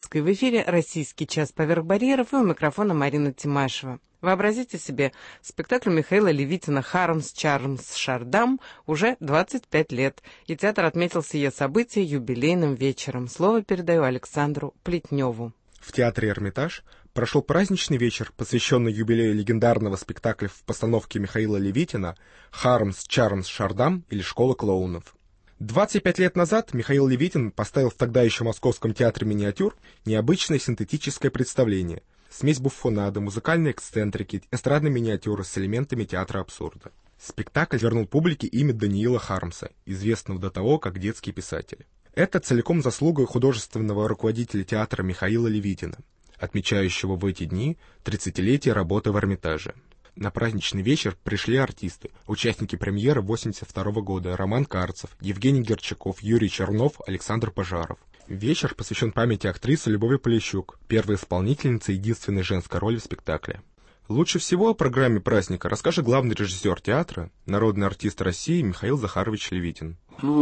Ивановской. В эфире «Российский час поверх барьеров» и у микрофона Марина Тимашева. Вообразите себе, спектаклю Михаила Левитина «Хармс, Чарльз, Шардам» уже 25 лет, и театр отметил сие событие юбилейным вечером. Слово передаю Александру Плетневу. В театре «Эрмитаж» прошел праздничный вечер, посвященный юбилею легендарного спектакля в постановке Михаила Левитина «Хармс, Чарльз, Шардам» или «Школа клоунов». 25 лет назад Михаил Левитин поставил в тогда еще Московском театре миниатюр необычное синтетическое представление. Смесь буффонады, музыкальной эксцентрики, эстрадной миниатюры с элементами театра абсурда. Спектакль вернул публике имя Даниила Хармса, известного до того, как детский писатель. Это целиком заслуга художественного руководителя театра Михаила Левитина, отмечающего в эти дни 30-летие работы в Эрмитаже. На праздничный вечер пришли артисты, участники премьеры 1982 года: Роман Карцев, Евгений Герчаков, Юрий Чернов, Александр Пожаров. Вечер посвящен памяти актрисы Любови Полищук, первой исполнительницы единственной женской роли в спектакле. Лучше всего о программе праздника расскажет главный режиссер театра, народный артист России Михаил Захарович Левитин.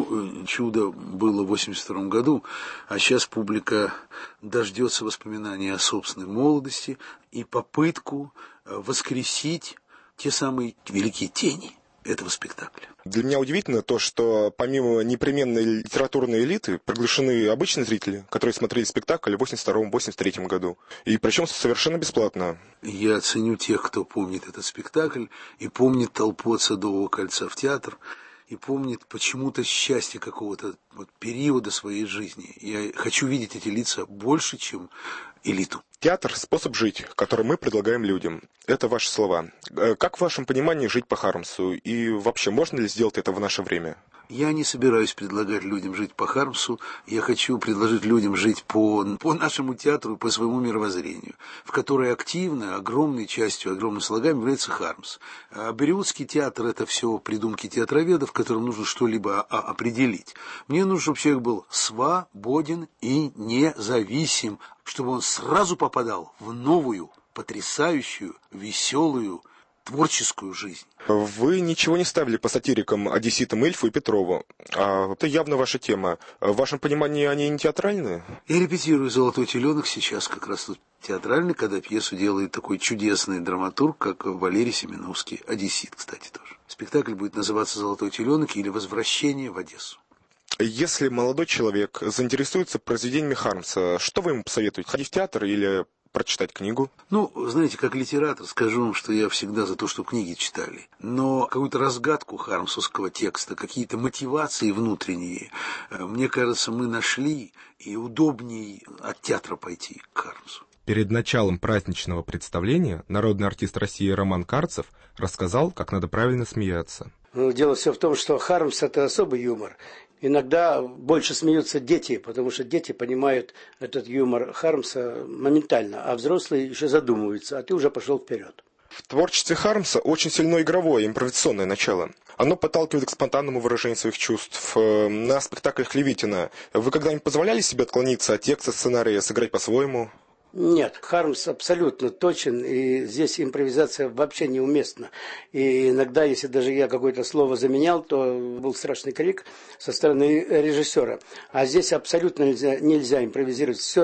Чудо было в 1982 году, а сейчас публика дождется воспоминаний о собственной молодости и попытку воскресить те самые великие тени этого спектакля. Для меня удивительно то, что помимо непременной литературной элиты приглашены обычные зрители, которые смотрели спектакль в 1982-1983 году. И причем совершенно бесплатно. Я ценю тех, кто помнит этот спектакль и помнит толпу от Садового кольца в театр, и помнит почему-то счастье какого-то периода своей жизни. Я хочу видеть эти лица больше, чем элиту. Театр – способ жить, который мы предлагаем людям. Это ваши слова. Как в вашем понимании жить по Хармсу? И вообще, можно ли сделать это в наше время? Я не собираюсь предлагать людям жить по Хармсу. Я хочу предложить людям жить по нашему театру, по своему мировоззрению, в которой активно, огромной частью, огромным слогами является Хармс. А Болливудский театр – это все придумки театроведов, которым нужно что-либо определить. Мне нужно, чтобы человек был свободен и независим, чтобы он сразу попадал в новую, потрясающую, веселую, творческую жизнь. Вы ничего не ставили по сатирикам, одесситам Ильфу и Петрову. Это явно ваша тема. В вашем понимании они не театральные? Я репетирую «Золотой теленок» сейчас как раз тут театральный, когда пьесу делает такой чудесный драматург, как Валерий Семеновский, одессит, кстати, тоже. Спектакль будет называться «Золотой теленок» или «Возвращение в Одессу». Если молодой человек заинтересуется произведениями Хармса, что вы ему посоветуете? Ходить в театр или прочитать книгу? Знаете, как литератор скажу вам, что я всегда за то, что книги читали. Но какую-то разгадку хармсовского текста, какие-то мотивации внутренние, мне кажется, мы нашли, и удобней от театра пойти к Хармсу. Перед началом праздничного представления народный артист России Роман Карцев рассказал, как надо правильно смеяться. Дело все в том, что Хармс – это особый юмор. Иногда больше смеются дети, потому что дети понимают этот юмор Хармса моментально, а взрослые еще задумываются, а ты уже пошел вперед. В творчестве Хармса очень сильно игровое, импровизационное начало. Оно подталкивает к спонтанному выражению своих чувств. На спектаклях Левитина вы когда-нибудь позволяли себе отклониться от текста сценария, сыграть по-своему? Нет, Хармс абсолютно точен, и здесь импровизация вообще неуместна. И иногда, если даже я какое-то слово заменял, то был страшный крик со стороны режиссера. А здесь абсолютно нельзя импровизировать. Все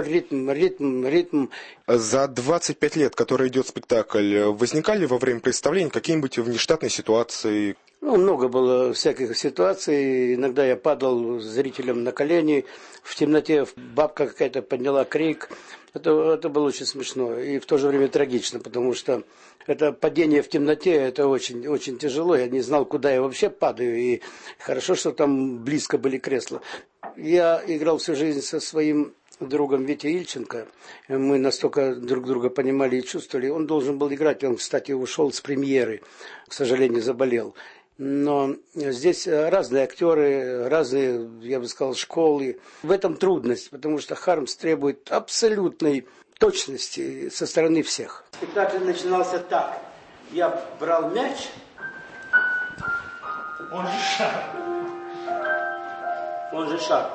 ритм. За 25 лет, который идет спектакль, возникали во время представления какие-нибудь внештатные ситуации? Много было всяких ситуаций. Иногда я падал зрителям на колени. В темноте бабка какая-то подняла крик. Это было очень смешно и в то же время трагично, потому что это падение в темноте, это очень, очень тяжело. Я не знал, куда я вообще падаю, и хорошо, что там близко были кресла. Я играл всю жизнь со своим другом Витей Ильченко. Мы настолько друг друга понимали и чувствовали. Он должен был играть, он, кстати, ушел с премьеры, к сожалению, заболел. Но здесь разные актеры, разные, я бы сказал, школы. В этом трудность, потому что Хармс требует абсолютной точности со стороны всех. Спектакль начинался так. Я брал мяч. Он же шар.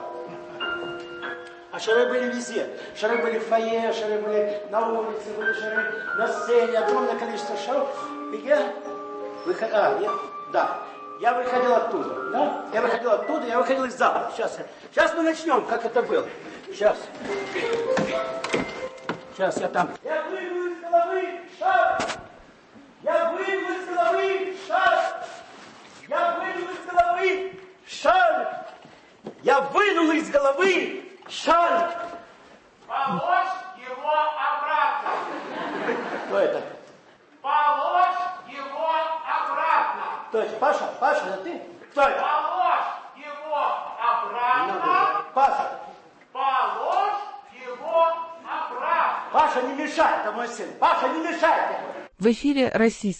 А шары были везде. Шары были в фойе, шары были на улице, были шары на сцене. Огромное количество шаров. И я выходил оттуда. Да? Я выходил из зала. Сейчас мы начнем, как это было. Сейчас. Сейчас я там. Я вынул из головы шар! Я вынул из головы шар! Я вынул из головы шар! Я вынул из головы шар! Положь его обратно! Кто это? Положь его обратно! Кто это? Паша? Паша, это ты? Кто это? Положь его обратно! Паша! Положь его обратно! Паша, не мешай, это мой сын. Паша, не мешай! В эфире российский